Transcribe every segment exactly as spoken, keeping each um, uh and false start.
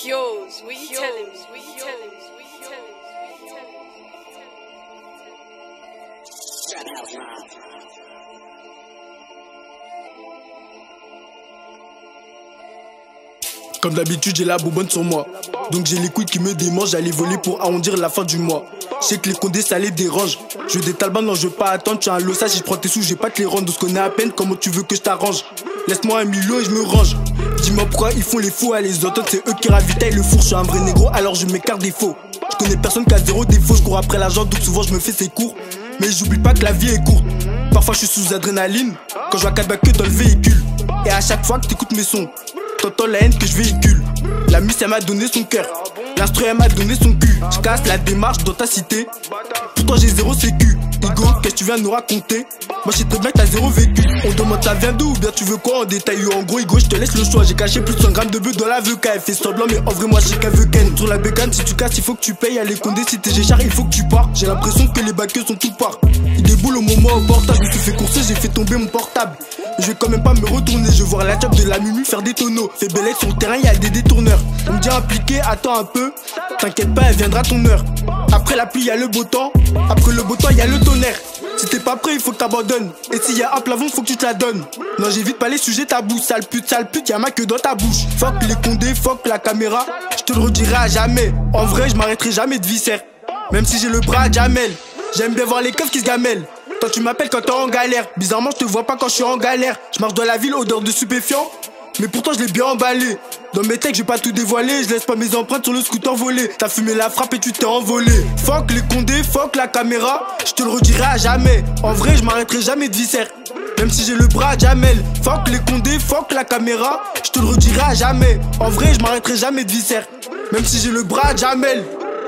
yours, what you telling me, what you telling me, what you telling me, what you telling me. Comme d'habitude j'ai la boubonne sur moi, donc j'ai les couilles qui me démangent. J'allais voler pour arrondir la fin du mois. Je sais que les condés ça les dérange. Je veux des talbans, non je veux pas attendre. Tu as un lossage, si je prends tes sous je vais pas te les rendre. On se connaît à peine, comment tu veux que je t'arrange? Laisse-moi un million et je me range. Dis-moi pourquoi ils font les fous à les autres. C'est eux qui ravitaillent le four. Je suis un vrai négro alors je m'écarte des faux. Je connais personne qui a zéro défaut. Je cours après l'argent donc souvent je me fais ses cours. Mais j'oublie pas que la vie est courte. Parfois je suis sous adrénaline quand je vois quatre bacs que dans le véhicule. Et à chaque fois que t'écoutes mes sons, t'entends la haine que je véhicule. La miss elle m'a donné son cœur, l'instru elle m'a donné son cul. Je casse la démarche dans ta cité. Pour toi j'ai zéro sécu. Igo, qu'est-ce que tu viens nous raconter? Moi je sais très bien que t'as zéro vécu. On demande ça vient d'où ou bien tu veux quoi en détail? En gros Igo je te laisse le choix. J'ai caché plus de cent grammes de bœuf dans la V K. Elle fait semblant mais en vrai moi je sais qu'elle veut ken. Sur la bécane si tu casses il faut que tu payes. Y'a les condés si t'es Géchard il faut que tu pars. J'ai l'impression que les baqueux sont tout part. Il déboule au moment au portable. Je te fais courser j'ai fait tomber mon portable. Je vais quand même pas me retourner, je vais voir la job de la Mumu faire des tonneaux. Fais belle sur le terrain, y'a des détourneurs. On me dit impliqué, attends un peu. T'inquiète pas, elle viendra ton heure. Après la pluie, y'a le beau temps. Après le beau temps, y'a le tonnerre. Si t'es pas prêt, il faut que t'abandonnes. Et s'il y a un plafond, faut que tu te la donnes. Non, j'évite pas les sujets tabous. Sale pute, sale pute, y'a ma queue dans ta bouche. Fuck les condés, fuck la caméra. Je te le redirai à jamais. En vrai, je m'arrêterai jamais de viscère. Même si j'ai le bras à Jamel. J'aime bien voir les keufs qui se gamellent. Toi tu m'appelles quand t'es en galère. Bizarrement je te vois pas quand je suis en galère. Je marche dans la ville odeur de stupéfiant, mais pourtant je l'ai bien emballé. Dans mes textes je vais pas tout dévoiler. Je laisse pas mes empreintes sur le scooter volé. T'as fumé la frappe et tu t'es envolé. Fuck les condés, fuck la caméra. Je te le redirai à jamais. En vrai je m'arrêterai jamais de viscère. Même si j'ai le bras à Jamel. Fuck les condés, fuck la caméra. Je te le redirai à jamais. En vrai je m'arrêterai jamais de viscère. Même si j'ai le bras à Jamel.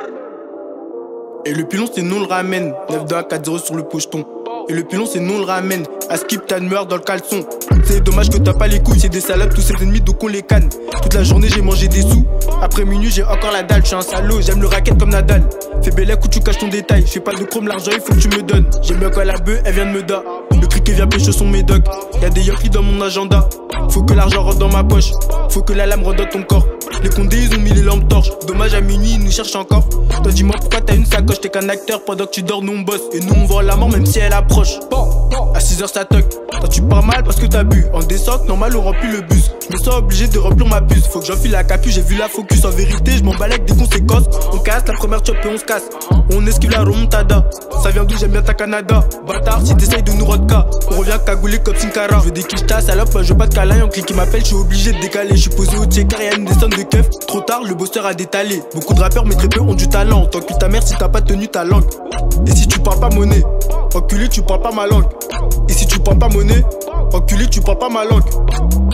Et le pilon c'est non le ramène. neuf deux un quatre zéro sur le pocheton. Et le pilon c'est non le ramène. À skip t'as une meurt dans le caleçon. C'est dommage que t'as pas les couilles. C'est des salades tous ces ennemis donc on les canne. Toute la journée j'ai mangé des sous. Après minuit j'ai encore la dalle. Je suis un salaud, j'aime le racket comme Nadal. Fais belle où tu caches ton détail. Je fais pas de chrome, l'argent il faut que tu me donnes. J'aime bien quand la bœuf elle vient de me da. Le criquet vient pêcher son médoc. Y'a des yoklis dans mon agenda. Faut que l'argent rentre dans ma poche. Faut que la lame rentre dans ton corps. Les condés ils ont mis les lampes torches. Dommage à minuit ils nous cherchent encore. Toi dis-moi pourquoi t'as une sacoche. T'es qu'un acteur pendant que tu dors nous on bosse. Et nous on voit la mort même si elle approche. À six heures ça toque. Toi tu pars mal parce que t'as bu. En descente normal on remplit le bus. Je me sens obligé de remplir ma puce. Faut que j'enfile la capuche, j'ai vu la focus. En vérité je m'en bats avec des conséquences. On casse la première chop et on se casse. On esquive la remontada. Ça vient d'où j'aime bien ta Canada. Bâtard si t'essayes de nous rodka. On revient cagoulé comme Sinkara. Je veux des quichetas salope, je veux pas de câlin. Un clic qui m'appelle, je suis obligé de décaler. Je suis posé au checker, y'a une descente de keuf. Trop tard, le bosseur a détalé. Beaucoup de rappeurs mais très peu ont du talent. T'encules ta mère si t'as pas tenu ta langue. Et si tu parles pas monnaie, enculé tu parles pas ma langue. Et si tu parles pas monnaie, enculé tu parles pas ma langue.